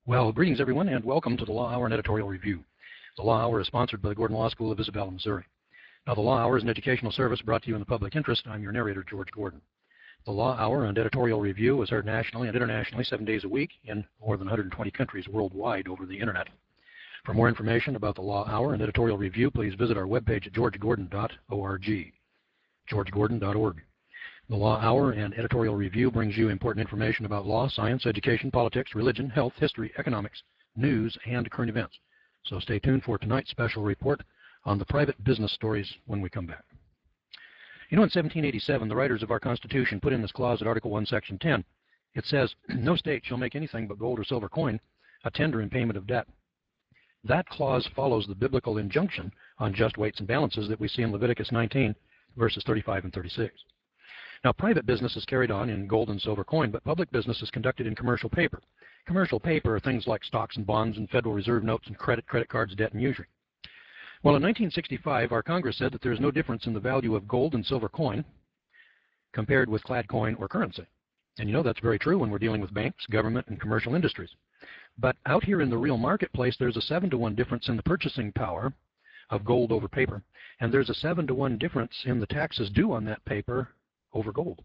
Well, greetings everyone, and welcome to the Law Hour and Editorial Review. The Law Hour is sponsored by the Gordon Law School of Isabella, Missouri. Now, the Law Hour is an educational service brought to you in the public interest. I'm your narrator, George Gordon. The Law Hour and Editorial Review is heard nationally and internationally 7 days a week in more than 120 countries worldwide over the internet. For more information about the Law Hour and Editorial Review, please visit our webpage at georgegordon.org. georgegordon.org. The Law Hour and Editorial Review brings you important information about law, science, education, politics, religion, health, history, economics, news, and current events. So stay tuned for tonight's special report on the private business stories when we come back. You know, in 1787, the writers of our Constitution put in this clause at Article 1, Section 10. It says, "No state shall make anything but gold or silver coin a tender in payment of debt." That clause follows the biblical injunction on just weights and balances that we see in Leviticus 19, verses 35 and 36. Now, private business is carried on in gold and silver coin, but public business is conducted in commercial paper. Commercial paper are things like stocks and bonds and Federal Reserve notes and credit cards, debt, and usury. Well, in 1965, our Congress said that there is no difference in the value of gold and silver coin compared with clad coin or currency. And you know that's very true when we're dealing with banks, government, and commercial industries. But out here in the real marketplace, there's a 7-to-1 difference in the purchasing power of gold over paper, and there's a 7-to-1 difference in the taxes due on that paper over gold.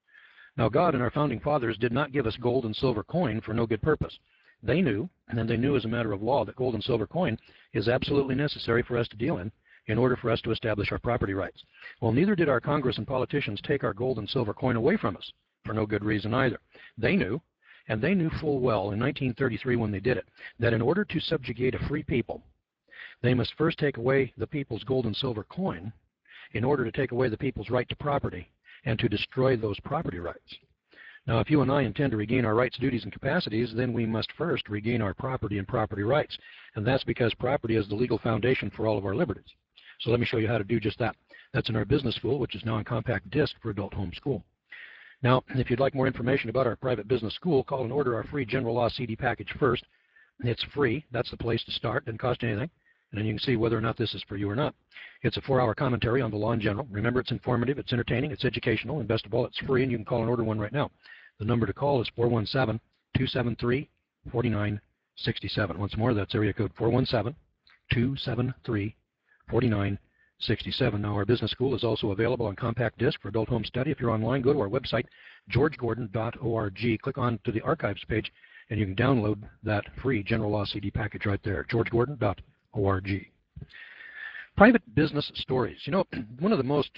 Now, God and our founding fathers did not give us gold and silver coin for no good purpose. They knew, and they knew as a matter of law, that gold and silver coin is absolutely necessary for us to deal in order for us to establish our property rights. Well, neither did our Congress and politicians take our gold and silver coin away from us for no good reason either. They knew, and they knew full well in 1933 when they did it, that in order to subjugate a free people, they must first take away the people's gold and silver coin in order to take away the people's right to property and to destroy those property rights. Now, if you and I intend to regain our rights, duties, and capacities, then we must first regain our property and property rights. And that's because property is the legal foundation for all of our liberties. So let me show you how to do just that. That's in our business school, which is now on compact disc for adult home school. Now, if you'd like more information about our private business school, call and order our free general law CD package first. It's free. That's the place to start. Doesn't cost anything. And then you can see whether or not this is for you or not. It's a 4-hour commentary on the law in general. Remember, it's informative, it's entertaining, it's educational, and best of all, it's free, and you can call and order one right now. The number to call is 417-273-4967. Once more, that's area code 417-273-4967. Now, our business school is also available on compact disc for adult home study. If you're online, go to our website, georgegordon.org. Click on to the archives page, and you can download that free general law CD package right there, georgegordon.org. Private business stories. You know, one of the most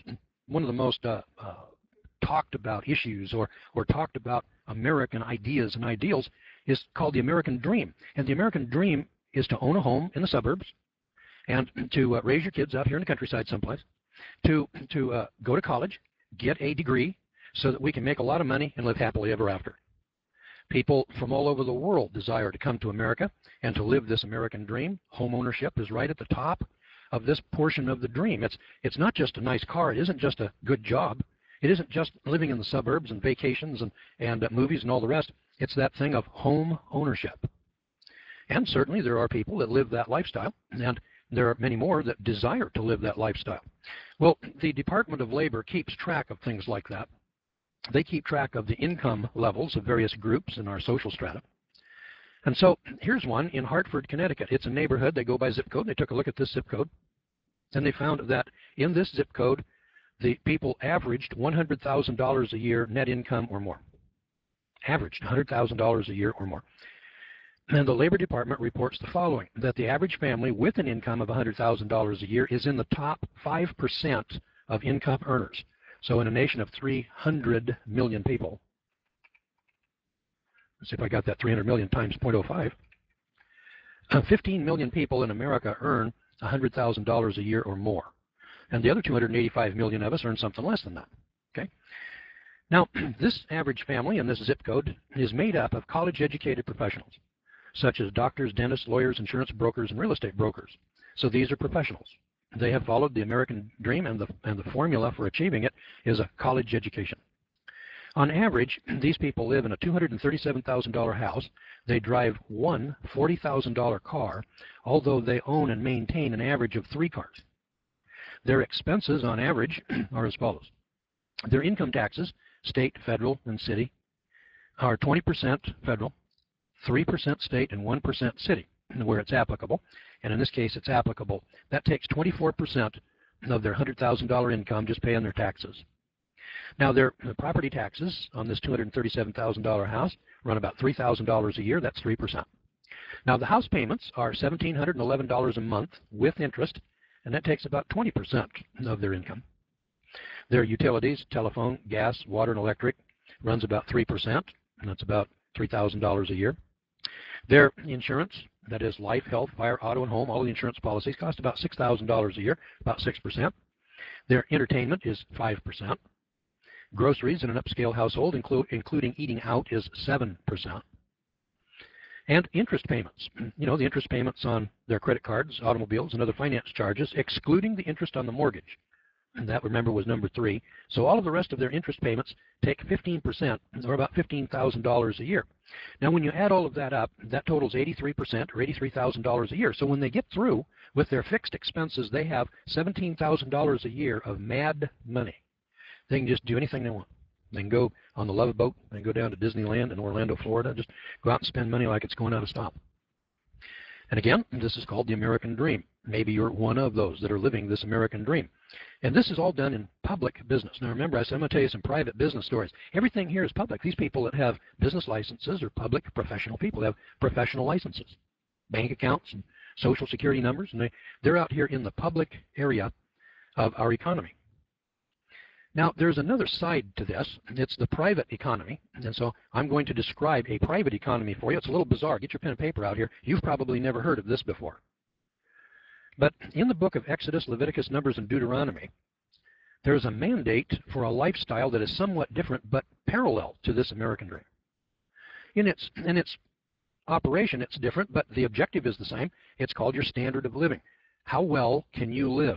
talked about issues or talked about American ideas and ideals is called the American Dream. And the American Dream is to own a home in the suburbs and to raise your kids out here in the countryside someplace, to go to college, get a degree so that we can make a lot of money and live happily ever after. People from all over the world desire to come to America and to live this American dream. Home ownership is right at the top of this portion of the dream. It's not just a nice car. It isn't just a good job. It isn't just living in the suburbs and vacations and movies and all the rest. It's that thing of home ownership. And certainly there are people that live that lifestyle, and there are many more that desire to live that lifestyle. Well, the Department of Labor keeps track of things like that. They keep track of the income levels of various groups in our social strata. And so here's one in Hartford, Connecticut. It's a neighborhood. They go by zip code. They took a look at this zip code, and they found that in this zip code, the people averaged $100,000 a year net income or more. Averaged $100,000 a year or more. And the Labor Department reports the following, that the average family with an income of $100,000 a year is in the top 5% of income earners. So in a nation of 300 million people, let's see if I got that 300 million times 0.05, 15 million people in America earn $100,000 a year or more. And the other 285 million of us earn something less than that. Okay. Now, this average family in this zip code is made up of college-educated professionals, such as doctors, dentists, lawyers, insurance brokers, and real estate brokers. So these are professionals. They have followed the American dream, and the formula for achieving it is a college education. On average, these people live in a $237,000 house. They drive one $40,000 car, although they own and maintain an average of 3 cars. Their expenses, on average, are as follows. Their income taxes, state, federal, and city, are 20% federal, 3% state, and 1% city where it's applicable. And in this case, it's applicable. That takes 24% of their $100,000 income just paying their taxes. Now, their property taxes on this $237,000 house run about $3,000 a year. That's 3%. Now, the house payments are $1,711 a month with interest, and that takes about 20% of their income. Their utilities, telephone, gas, water, and electric runs about 3%, and that's about $3,000 a year. Their insurance, that is life, health, fire, auto, and home, all the insurance policies cost about $6,000 a year, about 6%. Their entertainment is 5%. Groceries in an upscale household, including eating out, is 7%. And interest payments, the interest payments on their credit cards, automobiles, and other finance charges, excluding the interest on the mortgage. And that, remember, was number 3. So all of the rest of their interest payments take 15%, or about $15,000 a year. Now, when you add all of that up, that totals 83%, or $83,000 a year. So when they get through with their fixed expenses, they have $17,000 a year of mad money. They can just do anything they want. They can go on the Love Boat and go down to Disneyland in Orlando, Florida, just go out and spend money like it's going out of style. And again, this is called the American Dream. Maybe you're one of those that are living this American dream. And this is all done in public business. Now remember, I said I'm going to tell you some private business stories. Everything here is public. These people that have business licenses are public professional people. They have professional licenses, bank accounts, and social security numbers, and they're out here in the public area of our economy. Now, there's another side to this. It's the private economy. And so I'm going to describe a private economy for you. It's a little bizarre. Get your pen and paper out here. You've probably never heard of this before. But in the book of Exodus, Leviticus, Numbers, and Deuteronomy, there's a mandate for a lifestyle that is somewhat different but parallel to this American dream. In its operation, it's different, but the objective is the same. It's called your standard of living. How well can you live?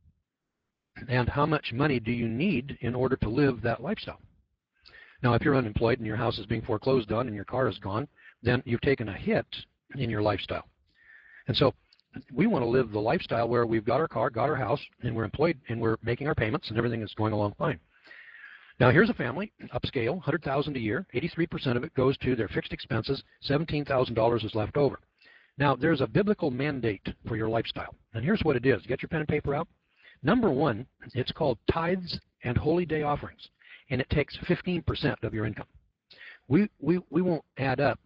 And how much money do you need in order to live that lifestyle? Now, if you're unemployed and your house is being foreclosed on and your car is gone, then you've taken a hit in your lifestyle. And so we want to live the lifestyle where we've got our car, got our house, and we're employed, and we're making our payments, and everything is going along fine. Now, here's a family, upscale, $100,000 a year. 83% of it goes to their fixed expenses. $17,000 is left over. Now, there's a biblical mandate for your lifestyle. And here's what it is. Get your pen and paper out. Number 1, it's called tithes and holy day offerings, and it takes 15% of your income. We won't add up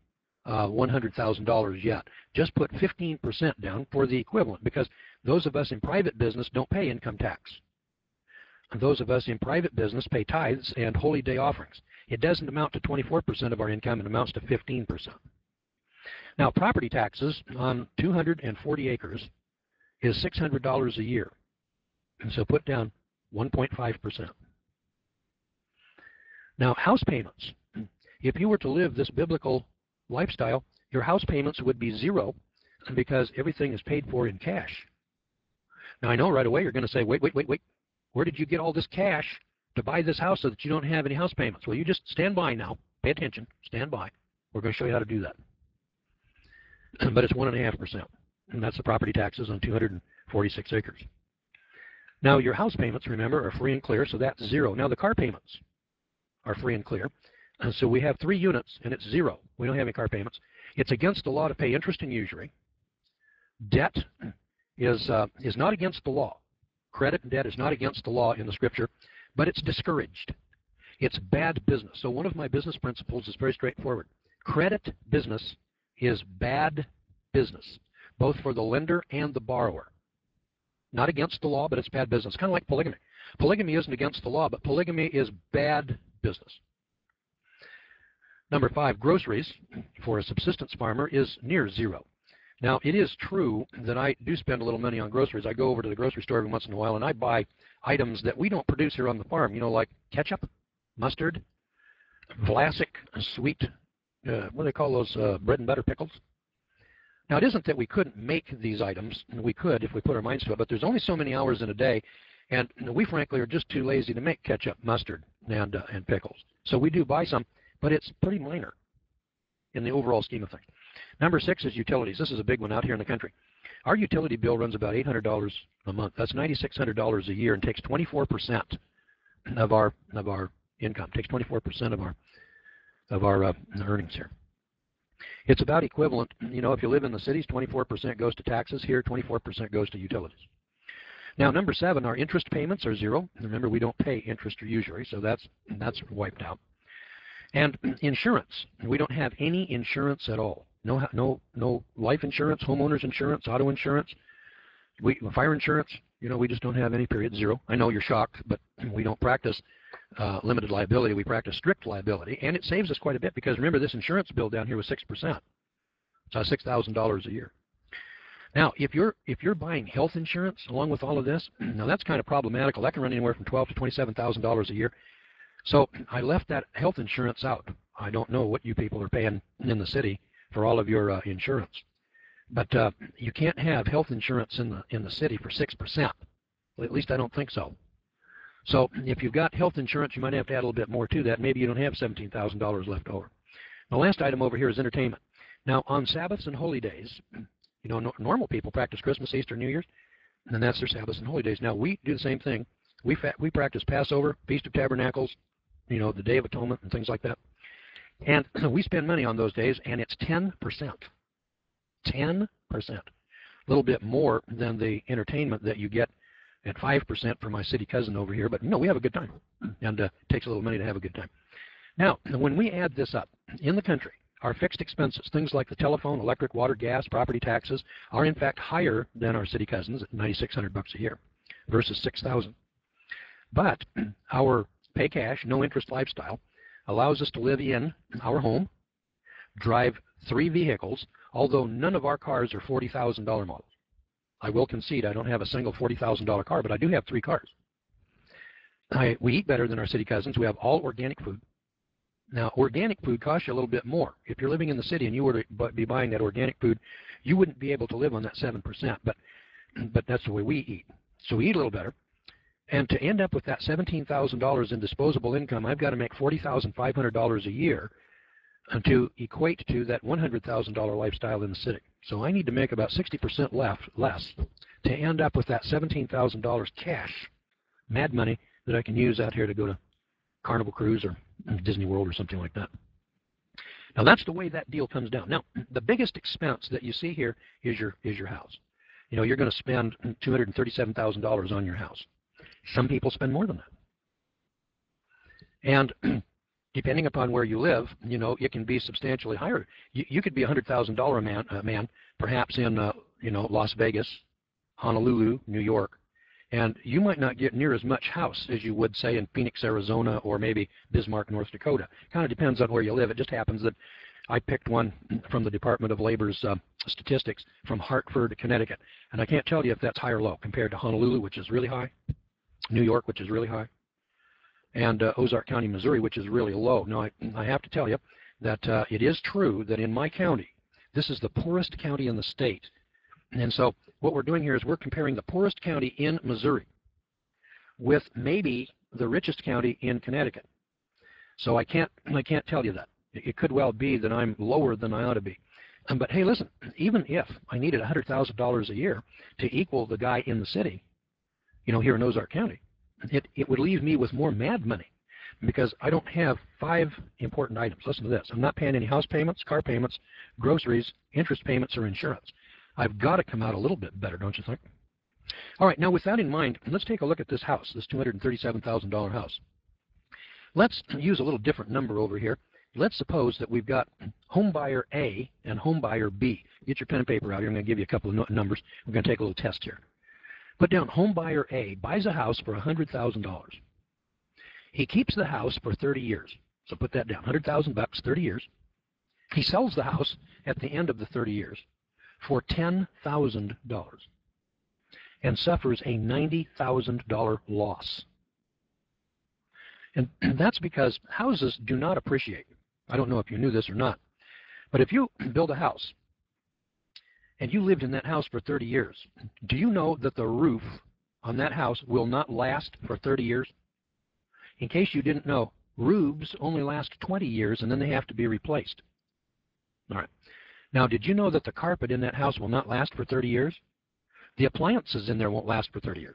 $100,000 yet. Just put 15% down for the equivalent, because those of us in private business don't pay income tax. Those of us in private business pay tithes and holy day offerings. It doesn't amount to 24% of our income. It amounts to 15%. Now, property taxes on 240 acres is $600 a year. And so put down 1.5%. Now, house payments. If you were to live this biblical lifestyle, your house payments would be 0 because everything is paid for in cash. Now, I know right away you're going to say, wait. Where did you get all this cash to buy this house so that you don't have any house payments? Well, you just stand by now. Pay attention. Stand by. We're going to show you how to do that. But it's 1.5%. And that's the property taxes on 246 acres. Now, your house payments, remember, are free and clear, so that's 0. Now, the car payments are free and clear. And so we have 3 units, and it's 0. We don't have any car payments. It's against the law to pay interest and usury. Debt is not against the law. Credit and debt is not against the law in the Scripture, but it's discouraged. It's bad business. So one of my business principles is very straightforward. Credit business is bad business, both for the lender and the borrower. Not against the law, but it's bad business. Kind of like polygamy. Polygamy isn't against the law, but polygamy is bad business. Number 5, groceries for a subsistence farmer is near 0. Now, it is true that I do spend a little money on groceries. I go over to the grocery store every once in a while, and I buy items that we don't produce here on the farm, like ketchup, mustard, Vlasic, sweet, what do they call those, bread and butter pickles? Now, it isn't that we couldn't make these items. We could if we put our minds to it, but there's only so many hours in a day, and we frankly are just too lazy to make ketchup, mustard, and pickles. So we do buy some, but it's pretty minor in the overall scheme of things. Number 6 is utilities. This is a big one out here in the country. Our utility bill runs about $800 a month. That's $9,600 a year, and takes 24% of our income. Takes 24% of our earnings here. It's about equivalent. You know, if you live in the cities, 24% goes to taxes. Here, 24% goes to utilities. Now, number 7, our interest payments are 0. Remember, we don't pay interest usually, so that's wiped out. And insurance, we don't have any insurance at all. No life insurance, homeowners insurance, auto insurance, fire insurance. You know, we just don't have any, period, 0. I know you're shocked, but we don't practice limited liability. We practice strict liability, and it saves us quite a bit because remember, this insurance bill down here was 6%. It's $6,000 a year. Now, if you're buying health insurance along with all of this, now that's kind of problematical. That can run anywhere from $12,000 to $27,000 a year. So I left that health insurance out. I don't know what you people are paying in the city for all of your insurance, but you can't have health insurance in the city for 6%. Well, at least I don't think so. So if you've got health insurance, you might have to add a little bit more to that. Maybe you don't have $17,000 left over. The last item over here is entertainment. Now, on Sabbaths and holy days, you know, normal people practice Christmas, Easter, New Year's, and that's their Sabbaths and holy days. Now, we do the same thing. We practice Passover, Feast of Tabernacles, you know, the Day of Atonement and things like that. And we spend money on those days, and it's 10%. 10%. A little bit more than the entertainment that you get at 5% for my city cousin over here. But, no, we have a good time, and it takes a little money to have a good time. Now, when we add this up in the country, our fixed expenses, things like the telephone, electric, water, gas, property taxes, are in fact higher than our city cousins at $9,600 a year versus $6,000. But our pay cash, no interest lifestyle allows us to live in our home, drive 3 vehicles, although none of our cars are $40,000 models. I will concede I don't have a single $40,000 car, but I do have 3 cars. We eat better than our city cousins. We have all organic food. Now, organic food costs you a little bit more. If you're living in the city and you were to be buying that organic food, you wouldn't be able to live on that 7%, but that's the way we eat. So we eat a little better. And to end up with that $17,000 in disposable income, I've got to make $40,500 a year to equate to that $100,000 lifestyle in the city. So I need to make about 60% less to end up with that $17,000 cash, mad money, that I can use out here to go to Carnival Cruise or Disney World or something like that. Now that's the way that deal comes down. Now the biggest expense that you see here is your house. You know, you're going to spend $237,000 on your house. Some people spend more than that. And depending upon where you live, you know, it can be substantially higher. You could be $100,000 man, perhaps in you know, Las Vegas, Honolulu, New York, and you might not get near as much house as you would, say, in Phoenix, Arizona, or maybe Bismarck, North Dakota. Kind of depends on where you live. It just happens that I picked one from the Department of Labor's statistics from Hartford, Connecticut. And I can't tell you if that's high or low compared to Honolulu, which is really high, New York, which is really high, and Ozark County, Missouri, which is really low. Now, I have to tell you that it is true that in my county, this is the poorest county in the state. And so what we're doing here is we're comparing the poorest county in Missouri with maybe the richest county in Connecticut. So I can't tell you that. It could well be that I'm lower than I ought to be. But hey, listen, even if I needed $100,000 a year to equal the guy in the city, you know, here in Ozark County, it would leave me with more mad money because I don't have 5 important items. Listen to this. I'm not paying any house payments, car payments, groceries, interest payments, or insurance. I've got to come out a little bit better, don't you think? All right, now with that in mind, let's take a look at this house, this $237,000 house. Let's use a little different number over here. Let's suppose that we've got home buyer A and home buyer B. Get your pen and paper out here. I'm going to give you a couple of numbers. We're going to take a little test here. Put down home buyer A buys a house for $100,000. He keeps the house for 30 years. So put that down, $100,000, 30 years. He sells the house at the end of the 30 years for $10,000 and suffers a $90,000 loss. And that's because houses do not appreciate. I don't know if you knew this or not, but if you build a house and you lived in that house for 30 years, do you know that the roof on that house will not last for 30 years? In case you didn't know, roofs only last 20 years and then they have to be replaced. All right. Now, did you know that the carpet in that house will not last for 30 years? The appliances in there won't last for 30 years.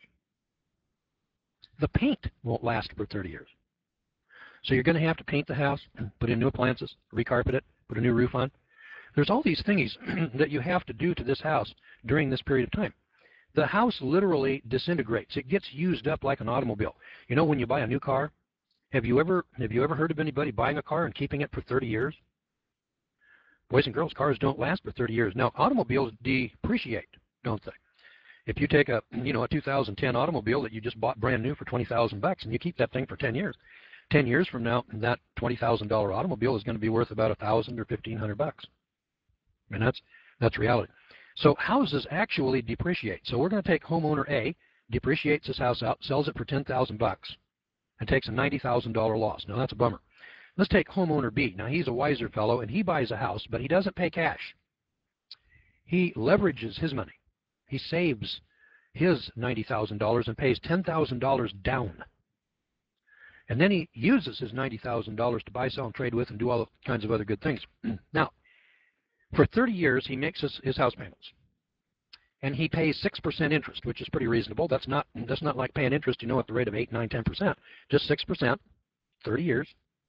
The paint won't last for 30 years. So you're going to have to paint the house, put in new appliances, recarpet it, put a new roof on. there's all these thingies that you have to do to this house during this period of time. The house literally disintegrates. It gets used up like an automobile. You know, when you buy a new car, have you ever heard of anybody buying a car and keeping it for 30 years? Boys and girls, cars don't last for 30 years. Now, automobiles depreciate, don't they? If you take a 2010 automobile that you just bought brand new for $20,000 and you keep that thing for 10 years, 10 years from now, that $20,000 automobile is going to be worth about $1,000 or $1,500. I mean, that's reality. So houses actually depreciate. So we're going to take homeowner A, depreciates his house out, sells it for $10,000, and takes a $90,000 loss. Now that's a bummer. Let's take homeowner B. Now he's a wiser fellow, and he buys a house, but he doesn't pay cash. He leverages his money. He saves his $90,000 and pays $10,000 down. And then he uses his $90,000 to buy, sell, and trade with and do all kinds of other good things. Now, for 30 years, he makes his house payments. And he pays 6% interest, which is pretty reasonable. That's not like paying interest, you know, at the rate of 8, 9, 10%. Just 6%, 30 years.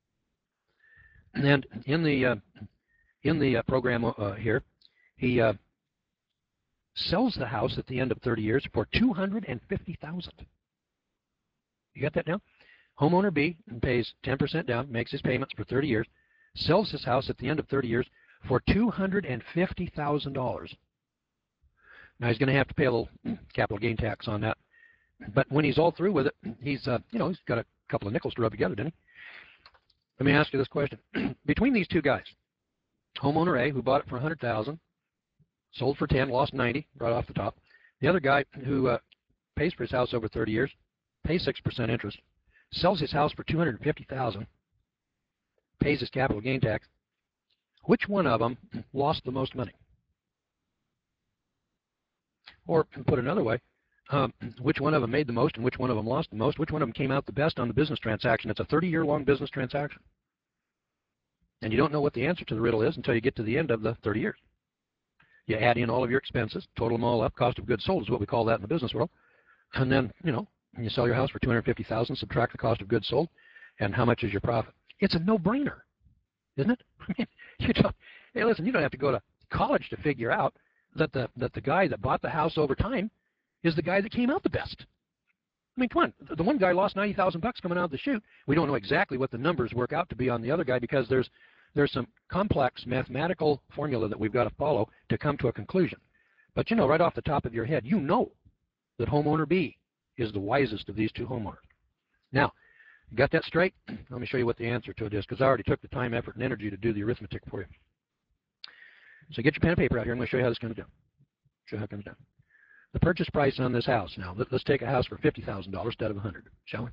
And in the program here, he sells the house at the end of 30 years for $250,000. You got that now? Homeowner B pays 10% down, makes his payments for 30 years, sells his house at the end of 30 years for $250,000. Now he's going to have to pay a little capital gain tax on that. But when he's all through with it, he's he's got a couple of nickels to rub together, didn't he? Let me ask you this question: between these two guys, homeowner A, who bought it for $100,000, sold for 10, lost 90 right off the top. The other guy who pays for his house over 30 years, pays 6% interest, sells his house for $250,000, pays his capital gain tax. Which one of them lost the most money? Or put another way, which one of them made the most and which one of them lost the most? Which one of them came out the best on the business transaction? It's a 30-year-long business transaction. And you don't know what the answer to the riddle is until you get to the end of the 30 years. You add in all of your expenses, total them all up. Cost of goods sold is what we call that in the business world. And then, you sell your house for $250,000, subtract the cost of goods sold, and how much is your profit? It's a no-brainer, isn't it? Hey, listen, you don't have to go to college to figure out that the guy that bought the house over time is the guy that came out the best. I mean, come on. The one guy lost $90,000 coming out of the chute. We don't know exactly what the numbers work out to be on the other guy because there's some complex mathematical formula that we've got to follow to come to a conclusion. But right off the top of your head, you know that homeowner B is the wisest of these two homeowners. Now, you got that straight? Let me show you what the answer to it is, because I already took the time, effort, and energy to do the arithmetic for you. So get your pen and paper out here. I'm going to show you how this comes down. Show you how it comes down. The purchase price on this house now. Let's take a house for $50,000 instead of $100,000, shall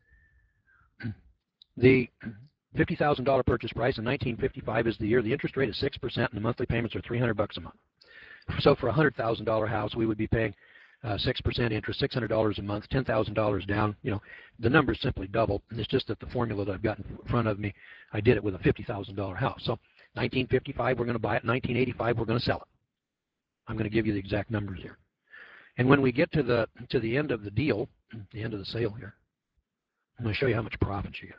we? The $50,000 purchase price in 1955 is the year. The interest rate is 6%, and the monthly payments are $300 a month. So for a $100,000 house, we would be paying 6% interest, $600 a month, $10,000 down. The numbers simply double. It's just that the formula that I've got in front of me, I did it with a $50,000 house. So 1955, we're going to buy it. 1985, we're going to sell it. I'm going to give you the exact numbers here. And when we get to the end of the deal, the end of the sale here, I'm going to show you how much profit you get.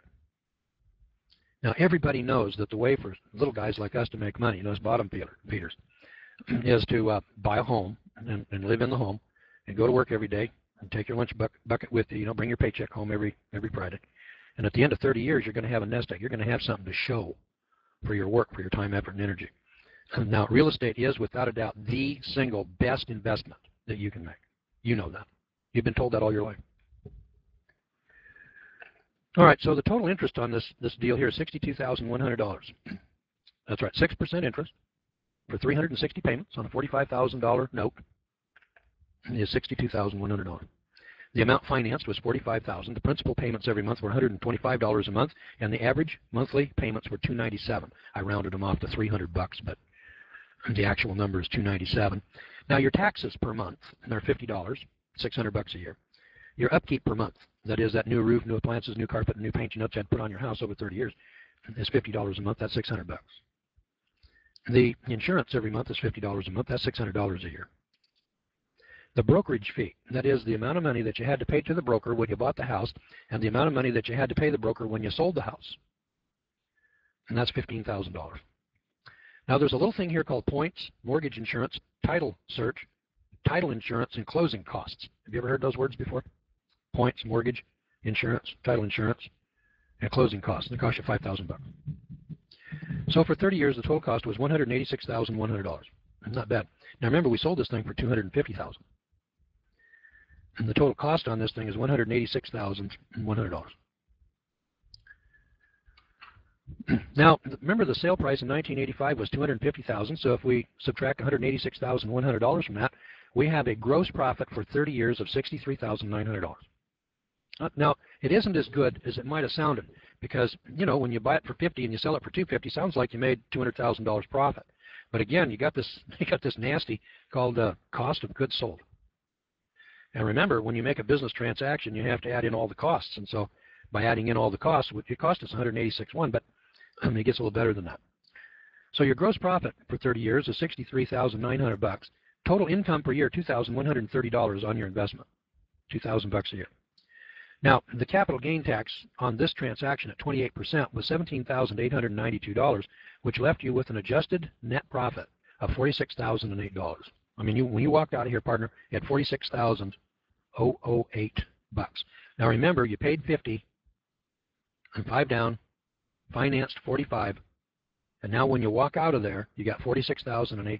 Now, everybody knows that the way for little guys like us to make money, those bottom feeders, is to buy a home and live in the home and go to work every day and take your lunch bucket with you. Bring your paycheck home every Friday. And at the end of 30 years, you're going to have a nest egg. You're going to have something to show for your work, for your time, effort, and energy. Now, real estate is, without a doubt, the single best investment that you can make. You know that. You've been told that all your life. All right, so the total interest on this deal here is $62,100. That's right, 6% interest for 360 payments on a $45,000 note is $62,100. The amount financed was $45,000. The principal payments every month were $125 a month, and the average monthly payments were $297. I rounded them off to $300, but the actual number is $297. Now your taxes per month, they're $50, $600 a year. Your upkeep per month, that is that new roof, new appliances, new carpet, and new paint you had put on your house over 30 years, is $50 a month. That's $600. The insurance every month is $50 a month. That's $600 a year. The brokerage fee, that is the amount of money that you had to pay to the broker when you bought the house and the amount of money that you had to pay the broker when you sold the house, and that's $15,000. Now there's a little thing here called points, mortgage insurance, title search, title insurance, and closing costs. Have you ever heard those words before? Points, mortgage, insurance, title insurance, and closing costs. They cost you $5,000. So for 30 years, the total cost was $186,100. Not bad. Now remember, we sold this thing for $250,000. And the total cost on this thing is $186,100. Now, remember the sale price in 1985 was $250,000. So if we subtract $186,100 from that, we have a gross profit for 30 years of $63,900. Now, it isn't as good as it might have sounded because, you know, when you buy it for $50 and you sell it for $250, sounds like you made $200,000 profit. But again, you got this nasty called cost of goods sold. And remember, when you make a business transaction, you have to add in all the costs. And so by adding in all the costs, it cost us $186,100, but it gets a little better than that. So your gross profit for 30 years is $63,900. Total income per year, $2,130 on your investment, $2,000 a year. Now, the capital gain tax on this transaction at 28% was $17,892, which left you with an adjusted net profit of $46,008. I mean, when you walked out of here, partner, you had $46,008. Now remember, you paid $50 and 5 down, financed $45, and now when you walk out of there, you got $46,008.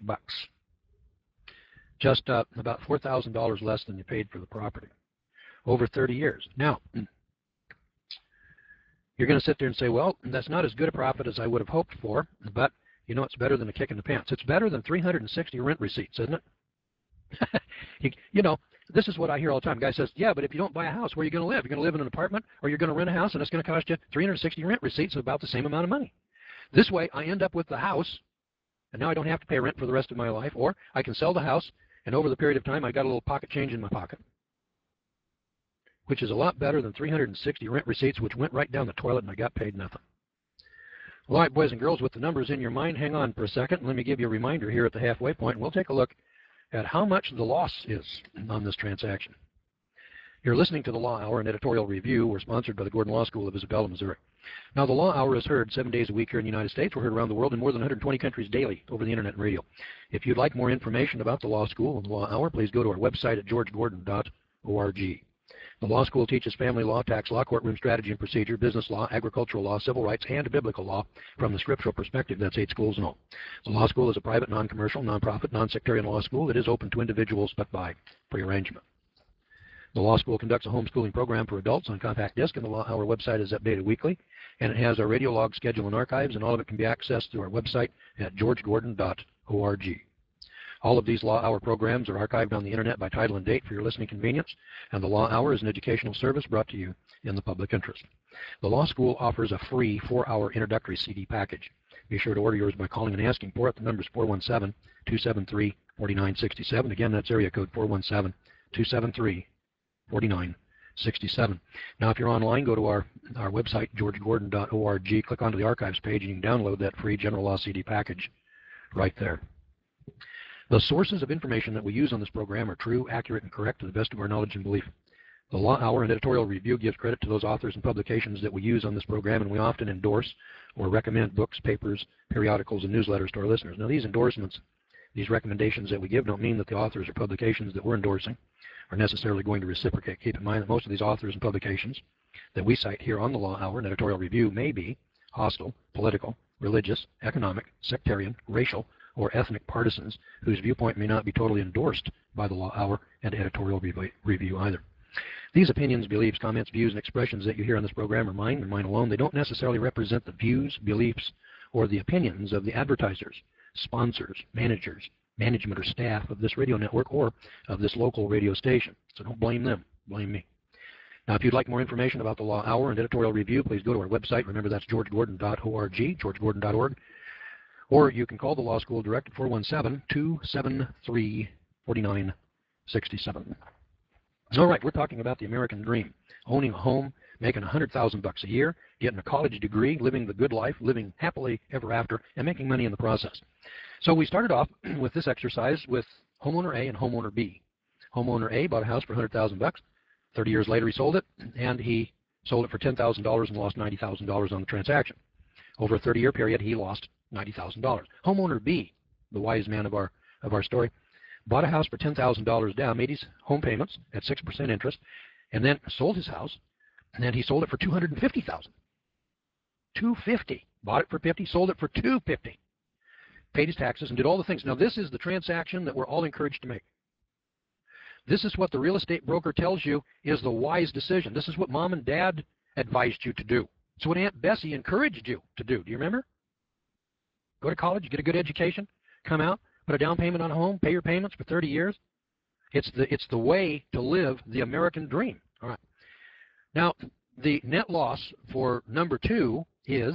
Just about $4,000 less than you paid for the property over 30 years. Now, you're going to sit there and say, well, that's not as good a profit as I would have hoped for, but you know it's better than a kick in the pants. It's better than 360 rent receipts, isn't it? you know, this is what I hear all the time. A guy says, yeah, but if you don't buy a house, where are you going to live? You're going to live in an apartment, or you're going to rent a house, and it's going to cost you 360 rent receipts of about the same amount of money. This way, I end up with the house, and now I don't have to pay rent for the rest of my life, or I can sell the house, and over the period of time, I got a little pocket change in my pocket, which is a lot better than 360 rent receipts, which went right down the toilet, and I got paid nothing. All right, boys and girls, with the numbers in your mind, hang on for a second. Let me give you a reminder here at the halfway point. We'll take a look at how much the loss is on this transaction. You're listening to the Law Hour, an editorial review. We're sponsored by the Gordon Law School of Isabella, Missouri. Now, the Law Hour is heard 7 days a week here in the United States. We're heard around the world in more than 120 countries daily over the internet and radio. If you'd like more information about the Law School and the Law Hour, please go to our website at georgegordon.org. The law school teaches family law, tax law, courtroom strategy and procedure, business law, agricultural law, civil rights, and biblical law from the scriptural perspective. That's 8 schools in all. The law school is a private, non-commercial, non-profit, non-sectarian law school that is open to individuals but by prearrangement. The law school conducts a homeschooling program for adults on compact disc, and the Law Hour website is updated weekly. And it has our radio log schedule and archives, and all of it can be accessed through our website at georgegordon.org. All of these Law Hour programs are archived on the internet by title and date for your listening convenience, and the Law Hour is an educational service brought to you in the public interest. The law school offers a free 4-hour introductory CD package. Be sure to order yours by calling and asking for it. The number is 417-273-4967. Again, that's area code 417-273-4967. Now, if you're online, go to our website, georgegordon.org, click onto the archives page, and you can download that free general law CD package right there. The sources of information that we use on this program are true, accurate, and correct to the best of our knowledge and belief. The Law Hour and editorial review gives credit to those authors and publications that we use on this program, and we often endorse or recommend books, papers, periodicals, and newsletters to our listeners. Now, these endorsements, these recommendations that we give don't mean that the authors or publications that we're endorsing are necessarily going to reciprocate. Keep in mind that most of these authors and publications that we cite here on the Law Hour and editorial review may be hostile, political, religious, economic, sectarian, racial, or ethnic partisans whose viewpoint may not be totally endorsed by the Law Hour and editorial review either. These opinions, beliefs, comments, views, and expressions that you hear on this program are mine and mine alone. They don't necessarily represent the views, beliefs, or the opinions of the advertisers, sponsors, managers, management, or staff of this radio network or of this local radio station. So don't blame them, blame me. Now, if you'd like more information about the Law Hour and editorial review, please go to our website. Remember, that's georgegordon.org, georgegordon.org. Or you can call the law school direct at 417-273-4967. All right, we're talking about the American dream, owning a home, making $100,000 a year, getting a college degree, living the good life, living happily ever after, and making money in the process. So we started off with this exercise with homeowner A and homeowner B. Homeowner A bought a house for $100,000. 30 years later, he sold it, and he sold it for $10,000 and lost $90,000 on the transaction. Over a 30-year period, he lost $90,000. Homeowner B, the wise man of our story, bought a house for $10,000 down, made his home payments at 6% interest, and then sold his house, and then he sold it for $250,000. $250. Bought it for $50, sold it for $250. Paid his taxes and did all the things. Now this is the transaction that we're all encouraged to make. This is what the real estate broker tells you is the wise decision. This is what Mom and Dad advised you to do. It's what Aunt Bessie encouraged you to do. Do you remember? Go to college, get a good education, come out, put a down payment on a home, pay your payments for 30 years. It's the way to live the American dream. All right. Now, the net loss for number 2 is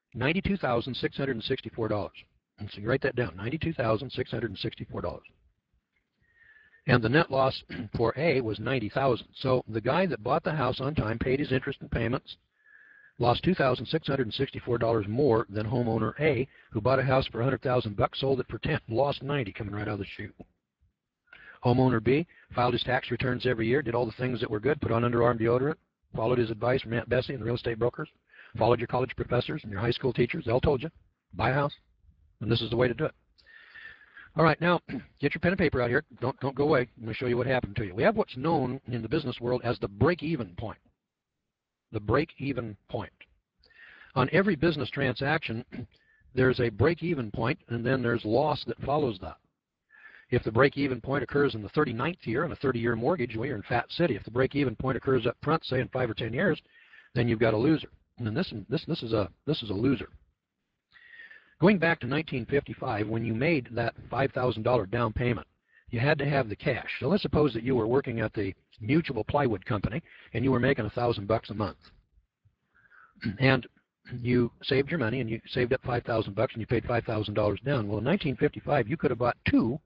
$92,664. And so you write that down, $92,664. And the net loss for A was $90,000. So the guy that bought the house on time, paid his interest and payments, lost $2,664 more than homeowner A, who bought a house for $100,000, sold it for $10, lost $90 coming right out of the chute. Homeowner B filed his tax returns every year, did all the things that were good, put on underarm deodorant, followed his advice from Aunt Bessie and the real estate brokers, followed your college professors and your high school teachers. They all told you, buy a house, and this is the way to do it. All right, now get your pen and paper out here. Don't go away. I'm going to show you what happened to you. We have what's known in the business world as the break-even point. The break-even point. On every business transaction, there's a break-even point, and then there's loss that follows that. If the break-even point occurs in the 39th year on a 30-year mortgage, well, you're in Fat City. If the break-even point occurs up front, say in 5 or 10 years, then you've got a loser. And this is a loser. Going back to 1955, when you made that $5,000 down payment, you had to have the cash. So let's suppose that you were working at the Mutual Plywood Company and you were making $1,000 a month. And you saved your money and you saved up $5,000 and you paid $5,000 down. Well, in 1955, you could have bought 2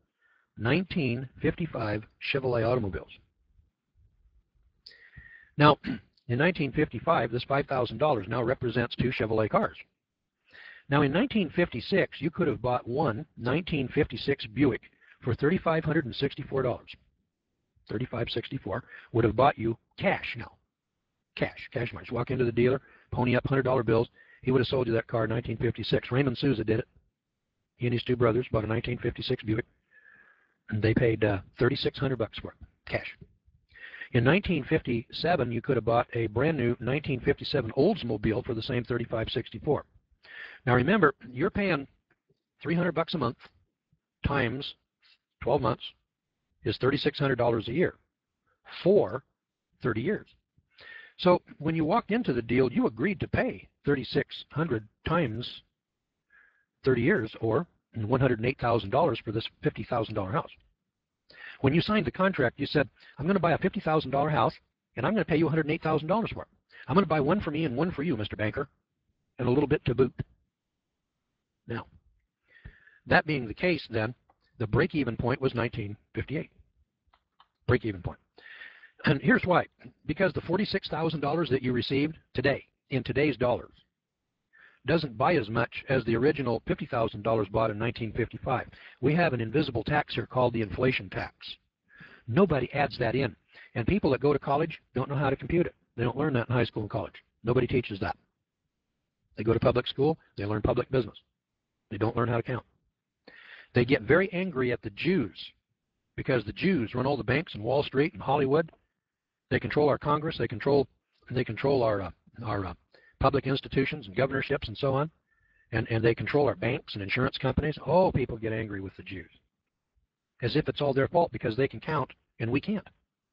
1955 Chevrolet automobiles. Now, in 1955, this $5,000 now represents 2 Chevrolet cars. Now, in 1956, you could have bought one 1956 Buick for $3,564. $3,564 would have bought you cash now. Cash money. Just walk into the dealer, pony up $100 bills. He would have sold you that car in 1956. Raymond Souza did it. He and his 2 brothers bought a 1956 Buick, and they paid $3,600 for it, cash. In 1957, you could have bought a brand new 1957 Oldsmobile for the same $3,564. Now remember, you're paying $300 a month times 12 months is $3,600 a year for 30 years. So when you walked into the deal, you agreed to pay $3,600 times 30 years, or $108,000 for this $50,000 house. When you signed the contract, you said, I'm going to buy a $50,000 house, and I'm going to pay you $108,000 for it. I'm going to buy one for me and one for you, Mr. Banker, and a little bit to boot. Now, that being the case, then, the break-even point was 1958. Break-even point. And here's why. Because the $46,000 that you received today, in today's dollars, doesn't buy as much as the original $50,000 bought in 1955. We have an invisible tax here called the inflation tax. Nobody adds that in. And people that go to college don't know how to compute it. They don't learn that in high school and college. Nobody teaches that. They go to public school, they learn public business. They don't learn how to count. They get very angry at the Jews because the Jews run all the banks in Wall Street and Hollywood. They control our Congress. They control our public institutions and governorships and so on. And they control our banks and insurance companies. Oh, people get angry with the Jews as if it's all their fault because they can count and we can't.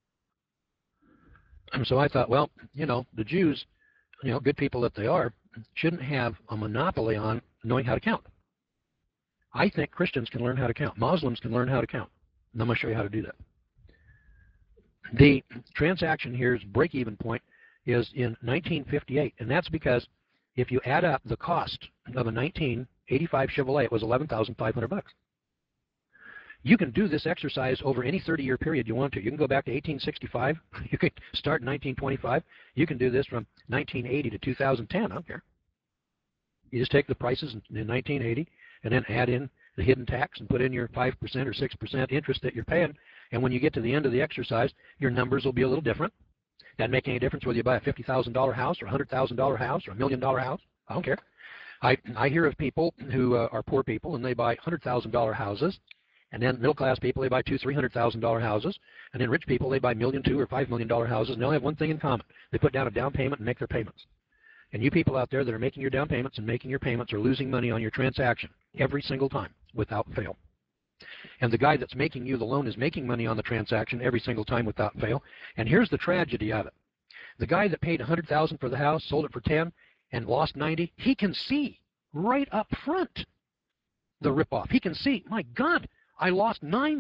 And so I thought, well, the Jews, good people that they are, shouldn't have a monopoly on knowing how to count. I think Christians can learn how to count. Muslims can learn how to count. And I'm going to show you how to do that. The transaction here's break-even point is in 1958, and that's because if you add up the cost of a 1985 Chevrolet, it was $11,500. You can do this exercise over any 30-year period you want to. You can go back to 1865. You can start in 1925. You can do this from 1980 to 2010. I don't care. You just take the prices in 1980 and then add in the hidden tax and put in your 5% or 6% interest that you're paying. And when you get to the end of the exercise, your numbers will be a little different. Doesn't make any difference whether you buy a $50,000 house or a $100,000 house or $1 million house. I don't care. I hear of people who are poor people and they buy $100,000 houses, and then middle class people, they buy $200,000-300,000 houses, and then rich people, they buy $1 million, $2 or $5 million houses, and they all have one thing in common: they put down a down payment and make their payments. And you people out there that are making your down payments and making your payments are losing money on your transaction every single time without fail. And the guy that's making you the loan is making money on the transaction every single time without fail. And here's the tragedy of it: the guy that paid $100,000 for the house, sold it for 10, and lost 90, he can see right up front the ripoff. He can see, my God, I lost $90,000,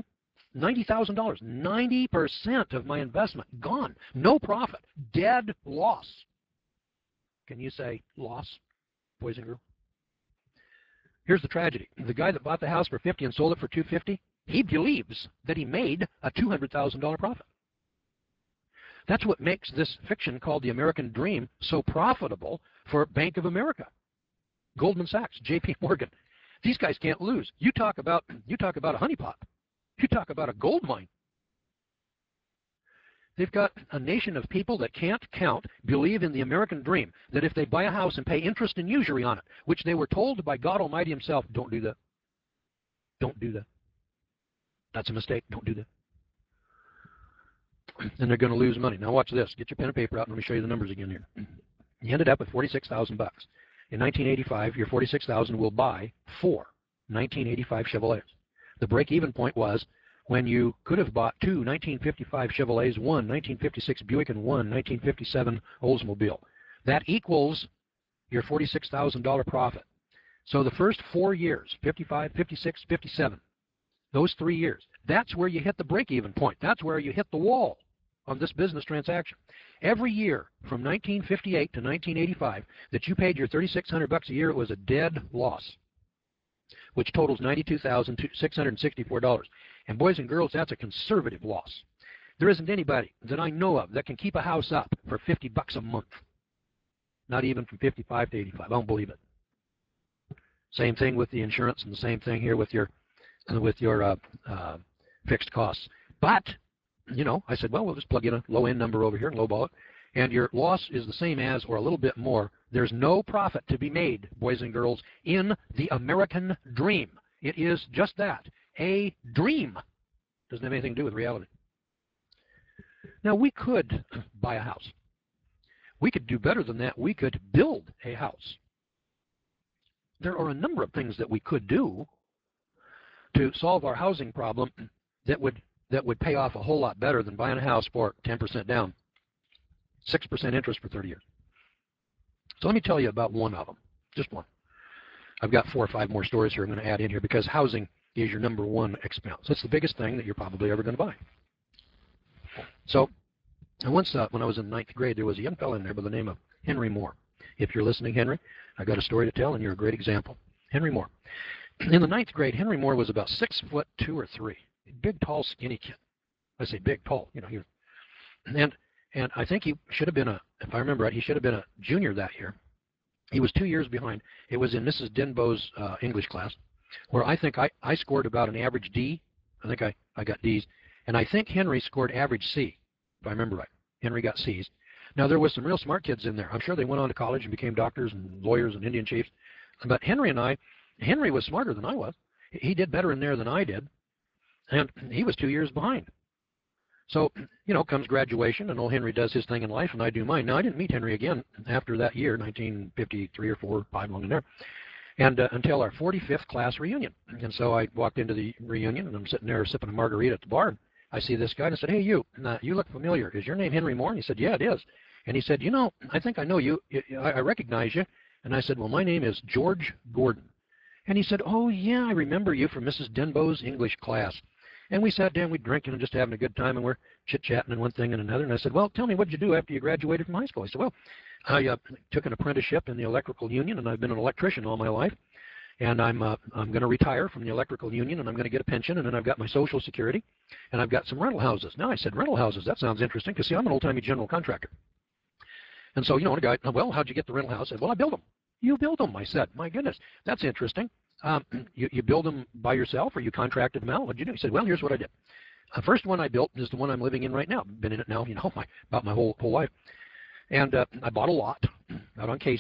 90% of my investment gone, no profit, dead loss. Can you say loss, boys and girls? Here's the tragedy: the guy that bought the house for 50 and sold it for 250, he believes that he made a $200,000 profit. That's what makes this fiction called the American Dream so profitable for Bank of America, Goldman Sachs, J.P. Morgan. These guys can't lose. You talk about a honeypot. You talk about a gold mine. They've got a nation of people that can't count, believe in the American dream, that if they buy a house and pay interest and usury on it, which they were told by God Almighty himself, don't do that. Don't do that. That's a mistake. Don't do that. And they're going to lose money. Now watch this. Get your pen and paper out and let me show you the numbers again here. You ended up with $46,000. In 1985, your $46,000 will buy 4 1985 Chevrolets. The break-even point was when you could have bought 2 1955 Chevrolets, 1 1956 Buick, and 1 1957 Oldsmobile. That equals your $46,000 profit. So the first 4 years, 55, 56, 57, those 3 years, that's where you hit the break-even point. That's where you hit the wall on this business transaction. Every year from 1958 to 1985 that you paid your $3,600 a year, it was a dead loss, which totals $92,664. And boys and girls, that's a conservative loss. There isn't anybody that I know of that can keep a house up for $50 a month. Not even from 55 to 85. I don't believe it. Same thing with the insurance, and the same thing here with your fixed costs. But you know, I said, well, we'll just plug in a low-end number over here and lowball it, and your loss is the same as or a little bit more. There's no profit to be made, boys and girls, in the American dream. It is just that, a dream. Doesn't have anything to do with reality. Now, we could buy a house. We could do better than that. We could build a house. There are a number of things that we could do to solve our housing problem that would pay off a whole lot better than buying a house for 10% down, 6% interest for 30 years. So let me tell you about one of them, just one. I've got 4 or 5 more stories here I'm going to add in here because housing is your number one expense. It's the biggest thing that you're probably ever going to buy. So once when I was in 9th grade, there was a young fellow in there by the name of Henry Moore. If you're listening, Henry, I got a story to tell, and you're a great example. Henry Moore. In the 9th grade, Henry Moore was about 6'2" or 3". Big, tall, skinny kid. I say big, tall. You know, and I think he should have been if I remember right, he should have been a junior that year. He was 2 years behind. It was in Mrs. Denbo's English class, where I think I scored about an average D. I think I got D's, and I think Henry scored average C, if I remember right. Henry got C's. Now there was some real smart kids in there. I'm sure they went on to college and became doctors and lawyers and Indian chiefs. But Henry was smarter than I was. He did better in there than I did. And he was 2 years behind. So, you know, comes graduation, and old Henry does his thing in life, and I do mine. Now, I didn't meet Henry again after that year, 1953 or 4, 5, along in there, and until our 45th class reunion. And so I walked into the reunion, and I'm sitting there sipping a margarita at the bar, and I see this guy, and I said, hey, you look familiar. Is your name Henry Moore? And he said, yeah, it is. And he said, you know, I think I know you. I recognize you. And I said, well, my name is George Gordon. And he said, oh, yeah, I remember you from Mrs. Denbo's English class. And we sat down, we drinking and just having a good time, and we're chit-chatting and one thing and another. And I said, well, tell me, what did you do after you graduated from high school? He said, well, I took an apprenticeship in the electrical union, and I've been an electrician all my life. And I'm going to retire from the electrical union, and I'm going to get a pension, and then I've got my Social Security, and I've got some rental houses. Now, I said, rental houses, that sounds interesting, because, see, I'm an old-timey general contractor. And so, you know, the guy, well, how'd you get the rental house? I said, well, I built them. You build them, I said. My goodness, that's interesting. You build them by yourself, or you contracted them out? What did you do? He said, well, here's what I did. The first one I built is the one I'm living in right now. I've been in it now, you know, about my whole life. And I bought a lot out on K Street,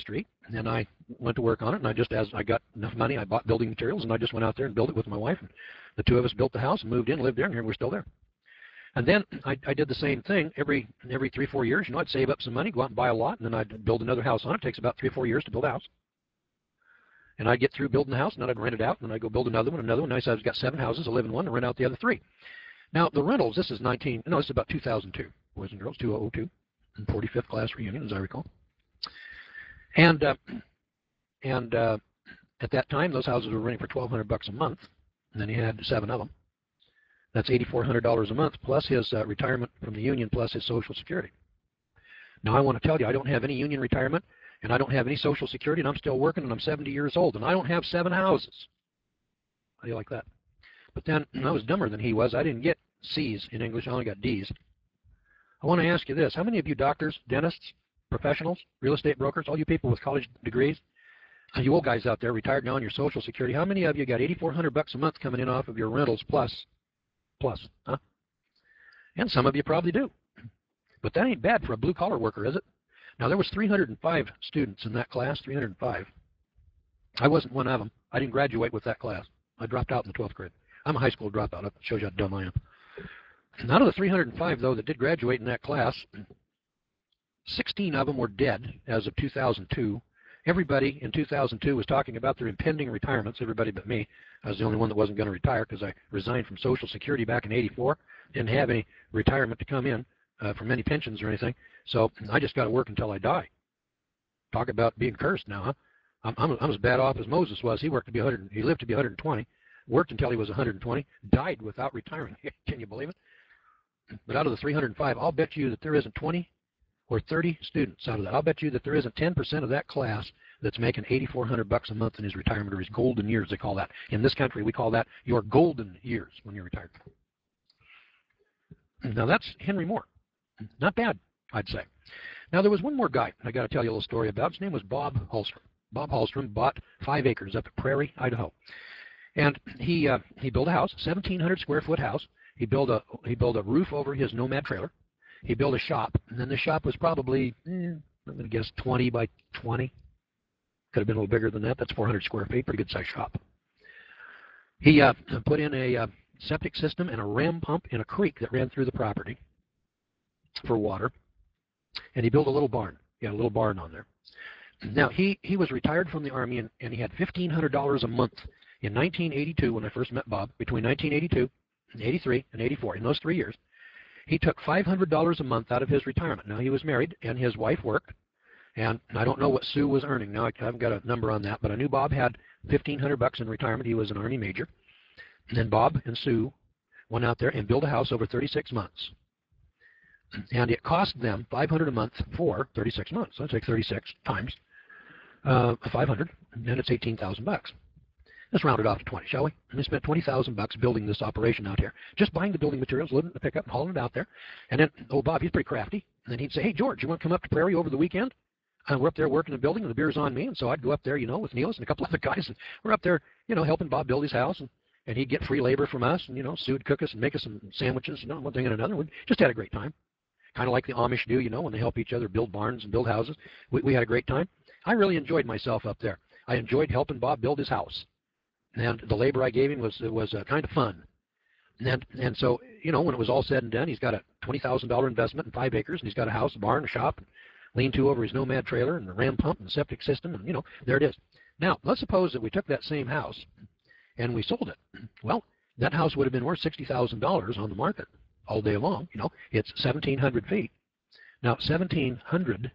and I went to work on it, and as I got enough money, I bought building materials, and I just went out there and built it with my wife, and the two of us built the house and moved in, lived there, and here we're still there. And then I did the same thing every 3-4 years. I'd save up some money, go out and buy a lot, and then I'd build another house on it. It takes about 3 or 4 years to build a house. And I'd get through building the house, and then I'd rent it out, and then I'd go build another one. Now I've got 7 houses. I live in one and rent out the other 3. Now, the rentals, this is about 2002, boys and girls, 2002, and 45th class reunion, as I recall. And at that time, those houses were renting for $1,200 a month, and then he had 7 of them. That's $8,400 a month, plus his retirement from the union, plus his Social Security. Now, I want to tell you, I don't have any union retirement, and I don't have any Social Security, and I'm still working, and I'm 70 years old, and I don't have 7 houses. How do you like that? But then I was dumber than he was. I didn't get C's in English. I only got D's. I want to ask you this. How many of you doctors, dentists, professionals, real estate brokers, all you people with college degrees, you old guys out there retired now on your Social Security, how many of you got $8,400 a month coming in off of your rentals plus, huh? And some of you probably do. But that ain't bad for a blue-collar worker, is it? Now, there was 305 students in that class, 305. I wasn't one of them. I didn't graduate with that class. I dropped out in the 12th grade. I'm a high school dropout. That shows you how dumb I am. And out of the 305, though, that did graduate in that class, 16 of them were dead as of 2002. Everybody in 2002 was talking about their impending retirements, everybody but me. I was the only one that wasn't going to retire because I resigned from Social Security back in '84. Didn't have any retirement to come in from any pensions or anything. So I just got to work until I die. Talk about being cursed now, huh? I'm as bad off as Moses was. He lived to be 120, worked until he was 120, died without retiring. Can you believe it? But out of the 305, I'll bet you that there isn't 20 or 30 students out of that. I'll bet you that there isn't 10% of that class that's making $8,400 a month in his retirement, or his golden years, they call that. In this country, we call that your golden years when you're retired. Now, that's Henry Moore. Not bad, I'd say. Now, there was one more guy I got to tell you a little story about. His name was Bob Hallstrom. Bob Hallstrom bought 5 acres up at Prairie, Idaho. And he built a house, 1,700 square foot house. He built a roof over his Nomad trailer. He built a shop, and then the shop was probably, I'm going to guess 20 by 20. Could have been a little bigger than that. That's 400 square feet, pretty good sized shop. He put in a septic system and a ram pump in a creek that ran through the property for water, and he built a little barn. He had a little barn on there. Now, he was retired from the Army, and he had $1,500 a month in 1982 when I first met Bob. Between 1982 and 83 and 84, in those 3 years, he took $500 a month out of his retirement. Now, he was married, and his wife worked, and I don't know what Sue was earning. Now, I haven't got a number on that, but I knew Bob had $1,500 in retirement. He was an Army major. And then Bob and Sue went out there and built a house over 36 months. And it cost them $500 a month for 36 months. So let's take 36 times 500, and then it's $18,000. Let's round it off to 20, shall we? And they spent $20,000 building this operation out here, just buying the building materials, loading it in the pickup, and hauling it out there. And then, old Bob, he's pretty crafty. And then he'd say, hey, George, you want to come up to Prairie over the weekend? We're up there working the building, and the beer's on me. And so I'd go up there, with Niels and a couple other guys. And we're up there, helping Bob build his house. And he'd get free labor from us. And, Sue would cook us and make us some sandwiches, one thing and another. We just had a great time. Kind of like the Amish do, when they help each other build barns and build houses. We had a great time. I really enjoyed myself up there. I enjoyed helping Bob build his house. And the labor I gave him was kind of fun. And so, when it was all said and done, he's got a $20,000 investment in 5 acres, and he's got a house, a barn, a shop, and lean-to over his Nomad trailer, and the ram pump, and the septic system, and, there it is. Now, let's suppose that we took that same house and we sold it. Well, that house would have been worth $60,000 on the market all day long. It's 1,700 feet. Now, 1,700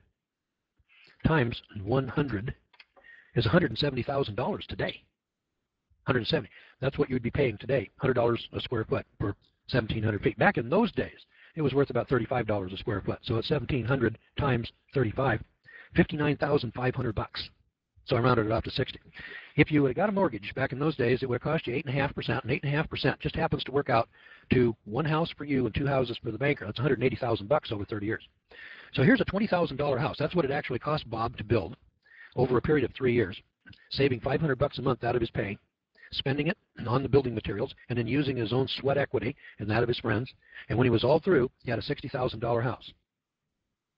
times 100 is $170,000 today. 170. That's what you would be paying today, $100 a square foot for 1,700 feet. Back in those days, it was worth about $35 a square foot. So it's 1,700 times 35, $59,500. So I rounded it off to 60. If you would have got a mortgage back in those days, it would have cost you 8.5%, and 8.5% just happens to work out to 1 house for you and 2 houses for the banker. That's $180,000 over 30 years. So here's a $20,000 house. That's what it actually cost Bob to build over a period of 3 years, saving $500 a month out of his pay, spending it on the building materials, and then using his own sweat equity and that of his friends. And when he was all through, he had a $60,000 house.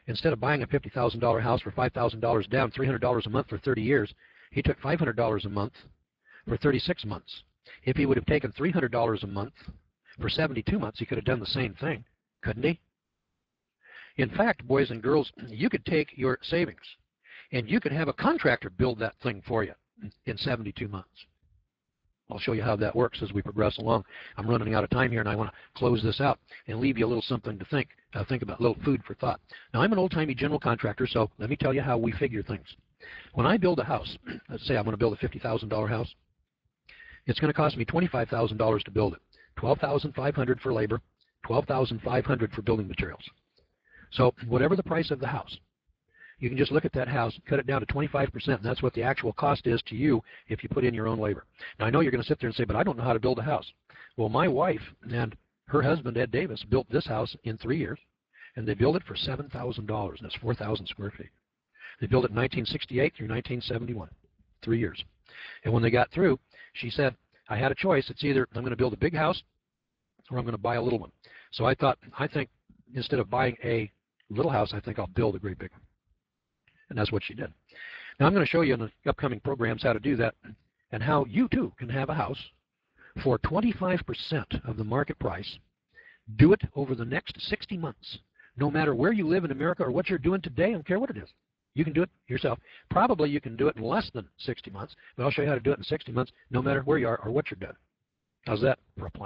Instead of buying a $50,000 house for $5,000 down, $300 a month for 30 years, he took $500 a month for 36 months. If he would have taken $300 a month for 72 months, he could have done the same thing, couldn't he? In fact, boys and girls, you could take your savings and you could have a contractor build that thing for you in 72 months. I'll show you how that works as we progress along. I'm running out of time here, and I want to close this out and leave you a little something to think about, a little food for thought. Now, I'm an old-timey general contractor, so let me tell you how we figure things. When I build a house, let's say I'm going to build a $50,000 house, it's going to cost me $25,000 to build it, $12,500 for labor, $12,500 for building materials. So whatever the price of the house, you can just look at that house, cut it down to 25%, and that's what the actual cost is to you if you put in your own labor. Now, I know you're going to sit there and say, but I don't know how to build a house. Well, my wife and her husband, Ed Davis, built this house in 3 years, and they built it for $7,000, and that's 4,000 square feet. They built it in 1968 through 1971, 3 years. And when they got through, she said, I had a choice. It's either I'm going to build a big house or I'm going to buy a little one. So I think instead of buying a little house, I think I'll build a great big one. And that's what she did. Now I'm going to show you in the upcoming programs how to do that and how you too can have a house for 25% of the market price. Do it over the next 60 months. No matter where you live in America or what you're doing today, I don't care what it is. You can do it yourself. Probably you can do it in less than 60 months, but I'll show you how to do it in 60 months no matter where you are or what you're doing. How's that for a plan?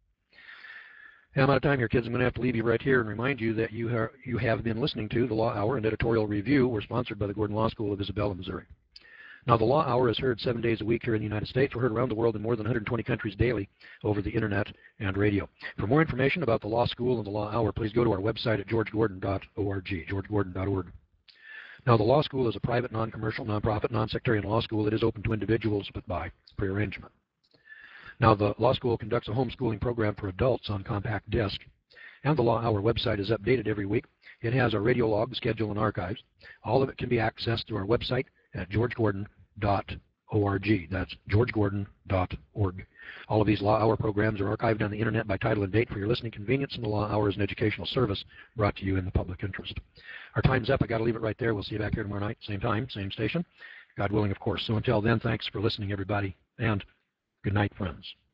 Hey, I'm out of time here, kids. I'm going to have to leave you right here and remind you that you have been listening to the Law Hour and Editorial Review. We're sponsored by the Gordon Law School of Isabella, Missouri. Now, the Law Hour is heard 7 days a week here in the United States. We're heard around the world in more than 120 countries daily over the Internet and radio. For more information about the Law School and the Law Hour, please go to our website at georgegordon.org, georgegordon.org. Now, the Law School is a private, non-commercial, non-profit, non-sectarian law school that is open to individuals, but by prearrangement. Now, the Law School conducts a homeschooling program for adults on compact disc, and the Law Hour website is updated every week. It has a radio log, schedule, and archives. All of it can be accessed through our website at georgegordon.org. That's georgegordon.org. All of these Law Hour programs are archived on the Internet by title and date for your listening convenience, and the Law Hour is an educational service brought to you in the public interest. Our time's up. I got to leave it right there. We'll see you back here tomorrow night, same time, same station. God willing, of course. So until then, thanks for listening, everybody, and good night, friends.